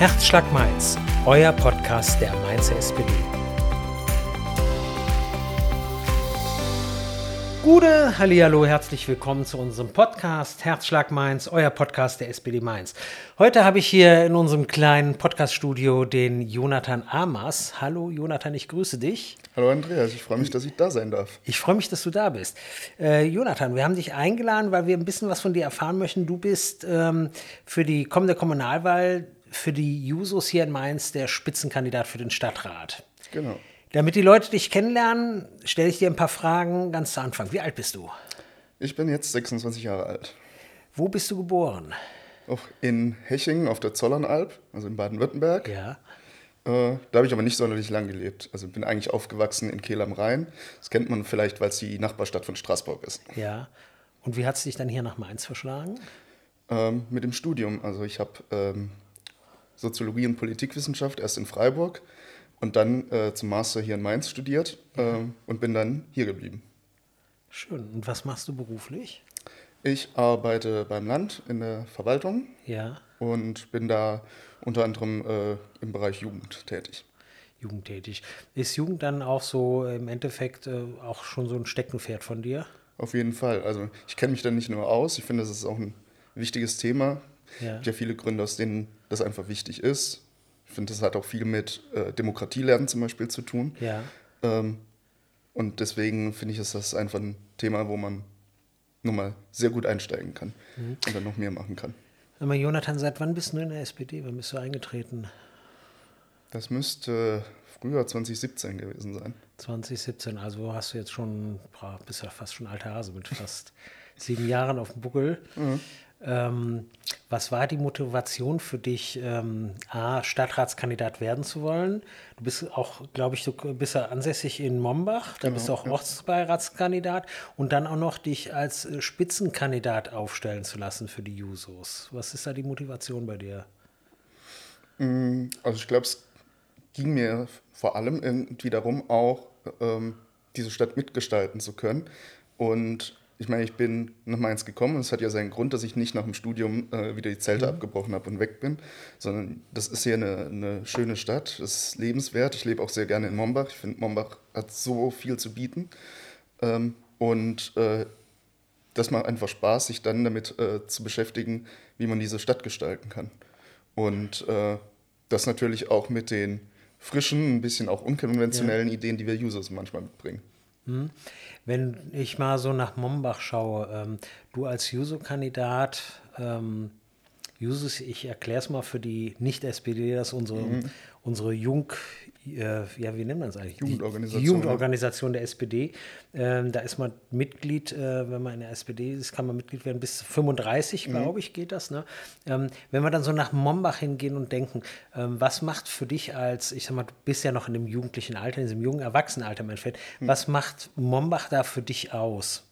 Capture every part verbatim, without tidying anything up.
Herzschlag Mainz, euer Podcast der Mainzer S P D. Gute, hallihallo, herzlich willkommen zu unserem Podcast Herzschlag Mainz, euer Podcast der S P D Mainz. Heute habe ich hier in unserem kleinen Podcaststudio den Jonathan Amers. Hallo Jonathan, ich grüße dich. Hallo Andreas, ich freue mich, dass ich da sein darf. Ich freue mich, dass du da bist. Äh, Jonathan, wir haben dich eingeladen, weil wir ein bisschen was von dir erfahren möchten. Du bist ähm, für die kommende Kommunalwahl für die Jusos hier in Mainz der Spitzenkandidat für den Stadtrat. Genau. Damit die Leute dich kennenlernen, stelle ich dir ein paar Fragen ganz zu Anfang. Wie alt bist du? Ich bin jetzt sechsundzwanzig Jahre alt. Wo bist du geboren? Auch in Hechingen auf der Zollernalb, also in Baden-Württemberg. Ja. Äh, da habe ich aber nicht sonderlich lang gelebt. Also bin eigentlich aufgewachsen in Kehl am Rhein. Das kennt man vielleicht, weil es die Nachbarstadt von Straßburg ist. Ja. Und wie hat es dich dann hier nach Mainz verschlagen? Ähm, mit dem Studium. Also ich habe ähm, Soziologie und Politikwissenschaft erst in Freiburg und dann äh, zum Master hier in Mainz studiert äh, und bin dann hier geblieben. Schön. Und was machst du beruflich? Ich arbeite beim Land in der Verwaltung. Ja. Und bin da unter anderem äh, im Bereich Jugend tätig. Jugend tätig. Ist Jugend dann auch so im Endeffekt äh, auch schon so ein Steckenpferd von dir? Auf jeden Fall. Also ich kenne mich da nicht nur aus, ich finde, das ist auch ein wichtiges Thema. Ja. Es gibt ja viele Gründe, aus denen das einfach wichtig ist. Ich finde, das hat auch viel mit äh, Demokratielernen zum Beispiel zu tun. Ja. Ähm, und deswegen finde ich, ist das einfach ein Thema, wo man nochmal sehr gut einsteigen kann mhm. und dann noch mehr machen kann. Sag mal, Jonathan, seit wann bist du in der S P D? Wann bist du eingetreten? Das müsste früher zwanzig siebzehn gewesen sein. zwanzig siebzehn, also hast du jetzt schon, bist ja fast schon alter Hase mit fast sieben Jahren auf dem Buckel. Mhm. Ähm, was war die Motivation für dich, ähm, A, Stadtratskandidat werden zu wollen? Du bist auch, glaube ich, du bist ja ansässig in Mombach, da genau, bist du auch ja. Ortsbeiratskandidat und dann auch noch dich als äh, Spitzenkandidat aufstellen zu lassen für die Jusos. Was ist da die Motivation bei dir? Also ich glaube, es ging mir vor allem irgendwie darum, auch ähm, diese Stadt mitgestalten zu können. Und ich meine, ich bin nach Mainz gekommen und es hat ja seinen Grund, dass ich nicht nach dem Studium äh, wieder die Zelte mhm. abgebrochen habe und weg bin, sondern das ist hier eine, eine schöne Stadt, das ist lebenswert. Ich lebe auch sehr gerne in Mombach. Ich finde, Mombach hat so viel zu bieten. Ähm, und äh, das macht einfach Spaß, sich dann damit äh, zu beschäftigen, wie man diese Stadt gestalten kann. Und äh, das natürlich auch mit den frischen, ein bisschen auch unkonventionellen ja. Ideen, die wir Users manchmal mitbringen. Hm. Wenn ich mal so nach Mombach schaue, ähm, du als Juso-Kandidat, ähm, Jusos, ich erkläre es mal für die Nicht-S P D, das ist unsere, mhm. unsere Jung, äh, ja, wie nennt man es eigentlich? Jugendorganisation. Die Jugendorganisation der S P D. Ähm, da ist man Mitglied, äh, wenn man in der S P D ist, kann man Mitglied werden bis fünfunddreißig, mhm. glaube ich, geht das. Ne? Ähm, wenn wir dann so nach Mombach hingehen und denken, ähm, was macht für dich als, ich sag mal, du bist ja noch in dem jugendlichen Alter, in diesem jungen Erwachsenenalter, mein Feld, mhm. was macht Mombach da für dich aus?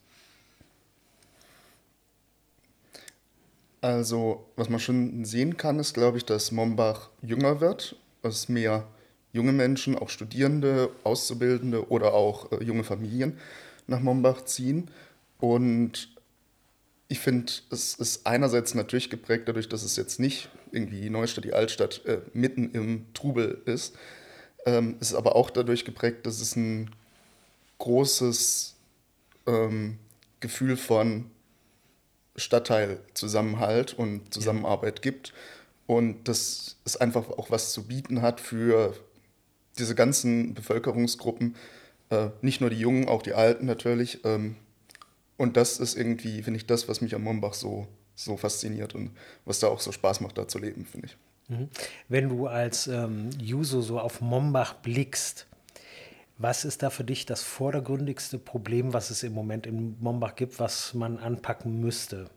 Also, was man schon sehen kann, ist, glaube ich, dass Mombach jünger wird, dass mehr junge Menschen, auch Studierende, Auszubildende oder auch äh, junge Familien nach Mombach ziehen. Und ich finde, es ist einerseits natürlich geprägt dadurch, dass es jetzt nicht irgendwie Neustadt, die Altstadt, äh, mitten im Trubel ist. Ähm, es ist aber auch dadurch geprägt, dass es ein großes ähm, Gefühl von Stadtteilzusammenhalt und Zusammenarbeit ja. gibt und dass es einfach auch was zu bieten hat für diese ganzen Bevölkerungsgruppen, äh, nicht nur die Jungen, auch die Alten natürlich. Ähm, und das ist irgendwie, finde ich, das, was mich an Mombach so, so fasziniert und was da auch so Spaß macht, da zu leben, finde ich. Wenn du als ähm, Juso so auf Mombach blickst, was ist da für dich das vordergründigste Problem, was es im Moment in Mombach gibt, was man anpacken müsste?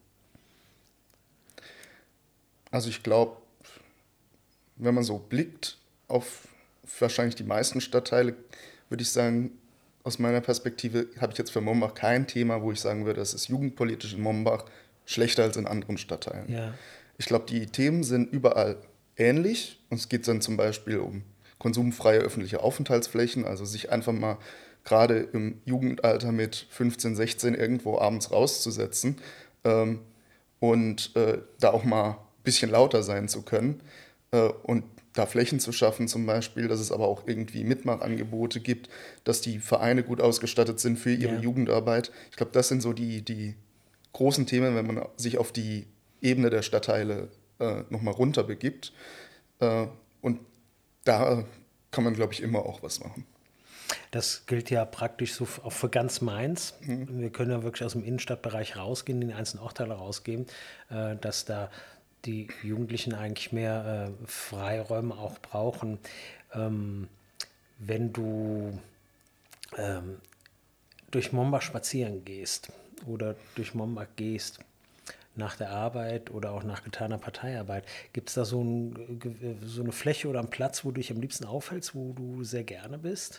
Also ich glaube, wenn man so blickt auf wahrscheinlich die meisten Stadtteile, würde ich sagen, aus meiner Perspektive habe ich jetzt für Mombach kein Thema, wo ich sagen würde, das ist jugendpolitisch in Mombach schlechter als in anderen Stadtteilen. Ja. Ich glaube, die Themen sind überall ähnlich. Und es geht dann zum Beispiel um konsumfreie öffentliche Aufenthaltsflächen, also sich einfach mal gerade im Jugendalter mit fünfzehn, sechzehn irgendwo abends rauszusetzen ähm, und äh, da auch mal ein bisschen lauter sein zu können. äh, und da Flächen zu schaffen zum Beispiel, dass es aber auch irgendwie Mitmachangebote gibt, dass die Vereine gut ausgestattet sind für ihre Ja. Jugendarbeit. Ich glaube, das sind so die, die großen Themen, wenn man sich auf die Ebene der Stadtteile äh, nochmal runter begibt. Äh, und da kann man, glaube ich, immer auch was machen. Das gilt ja praktisch so auch für ganz Mainz. Mhm. Wir können ja wirklich aus dem Innenstadtbereich rausgehen, in die einzelnen Ortteile rausgehen, äh, dass da die Jugendlichen eigentlich mehr äh, Freiräume auch brauchen. Ähm, wenn du ähm, durch Mombach spazieren gehst oder durch Mombach gehst, nach der Arbeit oder auch nach getaner Parteiarbeit, gibt es da so, ein, so eine Fläche oder einen Platz, wo du dich am liebsten aufhältst, wo du sehr gerne bist?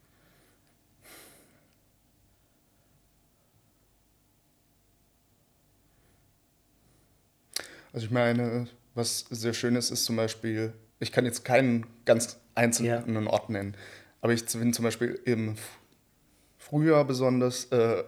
Also ich meine, was sehr schön ist, ist zum Beispiel, ich kann jetzt keinen ganz Ja, einzelnen Ort nennen, aber ich bin zum Beispiel im Frühjahr besonders äh,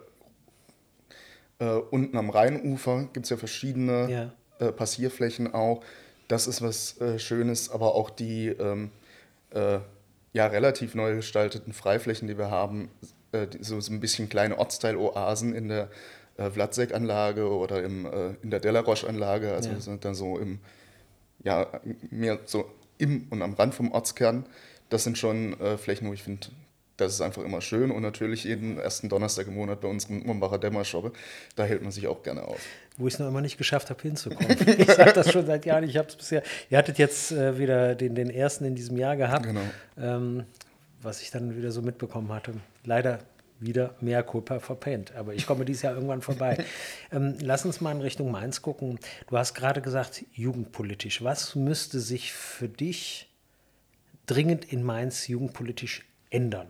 äh, unten am Rheinufer gibt es ja verschiedene ja, äh, Passierflächen auch. Das ist was äh, Schönes, aber auch die ähm, äh, ja, relativ neu gestalteten Freiflächen, die wir haben, äh, die, so, so ein bisschen kleine Ortsteil-Oasen in der äh, Vladzek-Anlage oder im, äh, in der Delaroche-Anlage, also wir ja. sind dann so im, ja, mehr so im und am Rand vom Ortskern. Das sind schon äh, Flächen, wo ich finde, das ist einfach immer schön und natürlich jeden ersten Donnerstag im Monat bei unserem Mombacher Dämmerschobbe, da hält man sich auch gerne auf. Wo ich es noch immer nicht geschafft habe, hinzukommen. Ich sage das schon seit Jahren. Ich habe es bisher. Ihr hattet jetzt äh, wieder den, den ersten in diesem Jahr gehabt, Genau. ähm, was ich dann wieder so mitbekommen hatte. Leider wieder mehr Culpa verpennt. Aber ich komme dieses Jahr irgendwann vorbei. Ähm, lass uns mal in Richtung Mainz gucken. Du hast gerade gesagt, jugendpolitisch. Was müsste sich für dich dringend in Mainz jugendpolitisch ändern?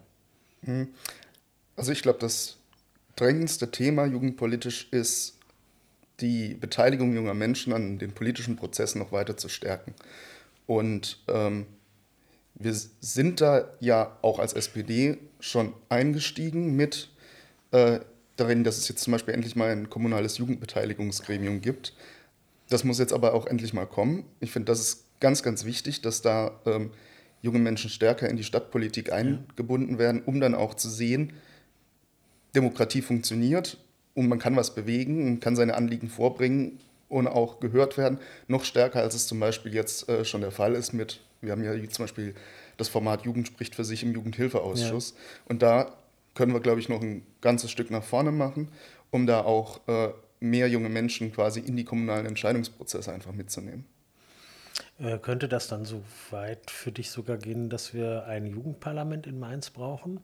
Also ich glaube, das drängendste Thema jugendpolitisch ist, die Beteiligung junger Menschen an den politischen Prozessen noch weiter zu stärken. Und ähm, wir sind da ja auch als S P D schon eingestiegen mit äh, darin, dass es jetzt zum Beispiel endlich mal ein kommunales Jugendbeteiligungsgremium gibt. Das muss jetzt aber auch endlich mal kommen. Ich finde, das ist ganz, ganz wichtig, dass da ähm, junge Menschen stärker in die Stadtpolitik Ja, eingebunden werden, um dann auch zu sehen, Demokratie funktioniert und man kann was bewegen und kann seine Anliegen vorbringen und auch gehört werden, noch stärker, als es zum Beispiel jetzt äh, schon der Fall ist mit, wir haben ja zum Beispiel das Format Jugend spricht für sich im ja. Jugendhilfeausschuss und da können wir, glaube ich, noch ein ganzes Stück nach vorne machen, um da auch äh, mehr junge Menschen quasi in die kommunalen Entscheidungsprozesse einfach mitzunehmen. Äh, könnte das dann so weit für dich sogar gehen, dass wir ein Jugendparlament in Mainz brauchen?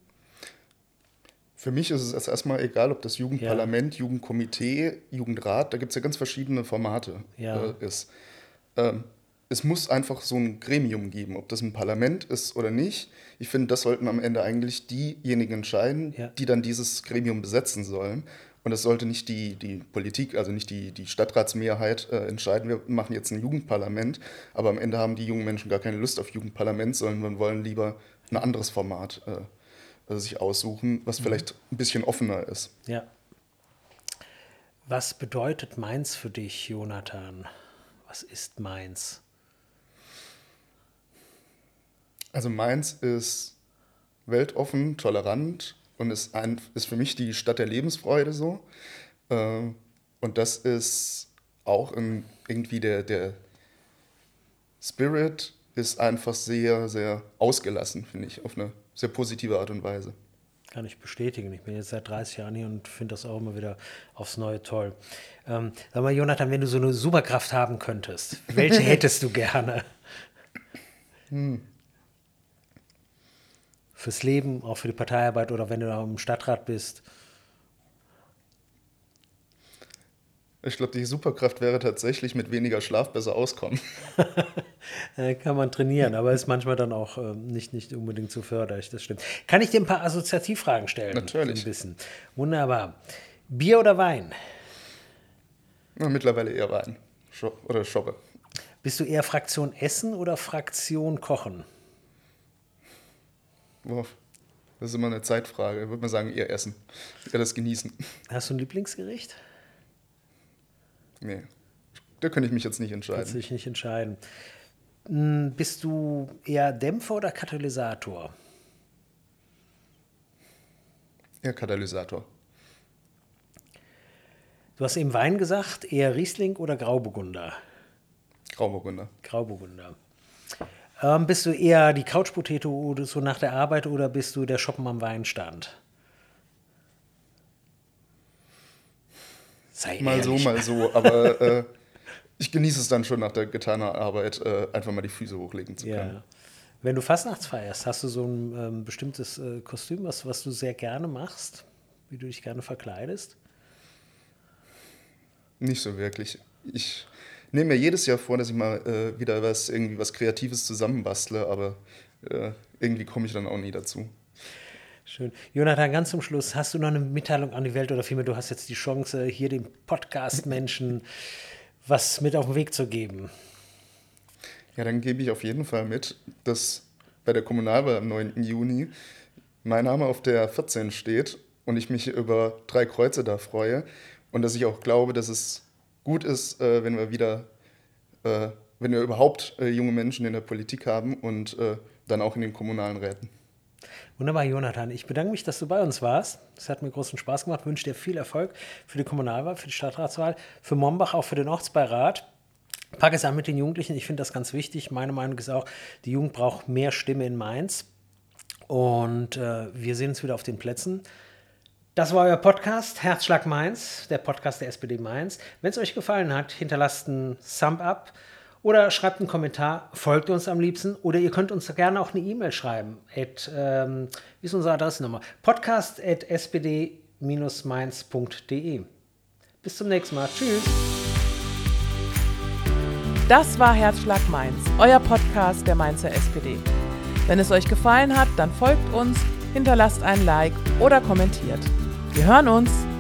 Für mich ist es erst erstmal egal, ob das Ja, Jugendparlament, Jugendkomitee, Jugendrat, da gibt es ja ganz verschiedene Formate ja, äh, ist. Ähm, es muss einfach so ein Gremium geben, ob das ein Parlament ist oder nicht. Ich finde, das sollten am Ende eigentlich diejenigen entscheiden, ja. die dann dieses Gremium besetzen sollen. Und das sollte nicht die, die Politik, also nicht die, die Stadtratsmehrheit äh, entscheiden, wir machen jetzt ein Jugendparlament, aber am Ende haben die jungen Menschen gar keine Lust auf Jugendparlament, sondern wollen lieber ein anderes Format äh, sich aussuchen, was Mhm. vielleicht ein bisschen offener ist. Ja. Was bedeutet Mainz für dich, Jonathan? Was ist Mainz? Also Mainz ist weltoffen, tolerant und ist, ein, ist für mich die Stadt der Lebensfreude so. Äh, und das ist auch in, irgendwie der, der Spirit ist einfach sehr, sehr ausgelassen, finde ich, auf eine sehr positive Art und Weise. Kann ich bestätigen. Ich bin jetzt seit dreißig Jahren hier und finde das auch immer wieder aufs Neue toll. Ähm, sag mal, Jonathan, wenn du so eine Superkraft haben könntest, welche hättest du gerne? Fürs Leben, auch für die Parteiarbeit oder wenn du da im Stadtrat bist? Ich glaube, die Superkraft wäre tatsächlich mit weniger Schlaf besser auskommen. Äh, kann man trainieren, aber ist manchmal dann auch ähm, nicht, nicht unbedingt so förderlich, das stimmt. Kann ich dir ein paar Assoziativfragen stellen? So ein Natürlich. bisschen. Wunderbar. Bier oder Wein? Na, mittlerweile eher Wein Scho oder Schoppe. Bist du eher Fraktion Essen oder Fraktion Kochen? Boah, das ist immer eine Zeitfrage. Ich würde mal sagen, eher essen. Eher das genießen. Hast du ein Lieblingsgericht? Nee, da könnte ich mich jetzt nicht Kannst du entscheiden. dich nicht entscheiden. Bist du eher Dämpfer oder Katalysator? Eher Katalysator. Du hast eben Wein gesagt, eher Riesling oder Grauburgunder? Grauburgunder. Grauburgunder. Ähm, bist du eher die Couch-Potato oder so nach der Arbeit oder bist du der Shoppen am Weinstand? Sei mal ehrlich. so, mal so, aber äh, ich genieße es dann schon nach der getanen Arbeit, äh, einfach mal die Füße hochlegen zu können. Ja. Wenn du Fastnachts feierst, hast du so ein ähm, bestimmtes äh, Kostüm, was, was du sehr gerne machst, wie du dich gerne verkleidest? Nicht so wirklich. Ich nehme mir jedes Jahr vor, dass ich mal äh, wieder was, irgendwie was Kreatives zusammenbastle, aber äh, irgendwie komme ich dann auch nie dazu. Schön. Jonathan, ganz zum Schluss, hast du noch eine Mitteilung an die Welt oder vielmehr, du hast jetzt die Chance, hier dem Podcast-Menschen was mit auf den Weg zu geben? Ja, dann gebe ich auf jeden Fall mit, dass bei der Kommunalwahl am neunten Juni mein Name auf der vierzehn steht und ich mich über drei Kreuze da freue und dass ich auch glaube, dass es gut ist, äh, wenn wir wieder, äh, wenn wir überhaupt äh, junge Menschen in der Politik haben und äh, dann auch in den kommunalen Räten. Wunderbar, Jonathan. Ich bedanke mich, dass du bei uns warst. Es hat mir großen Spaß gemacht. Ich wünsche dir viel Erfolg für die Kommunalwahl, für die Stadtratswahl, für Mombach, auch für den Ortsbeirat. Pack es an mit den Jugendlichen. Ich finde das ganz wichtig. Meine Meinung ist auch, die Jugend braucht mehr Stimme in Mainz. Und äh, wir sehen uns wieder auf den Plätzen. Das war euer Podcast, Herzschlag Mainz, der Podcast der S P D Mainz. Wenn es euch gefallen hat, hinterlasst einen Thumb up oder schreibt einen Kommentar, folgt uns am liebsten oder ihr könnt uns gerne auch eine E-Mail schreiben. At, ähm, wie ist unsere Adressnummer? podcast at s p d dash mainz punkt d e. Bis zum nächsten Mal. Tschüss. Das war Herzschlag Mainz, euer Podcast der Mainzer S P D. Wenn es euch gefallen hat, dann folgt uns, hinterlasst ein Like oder kommentiert. Wir hören uns!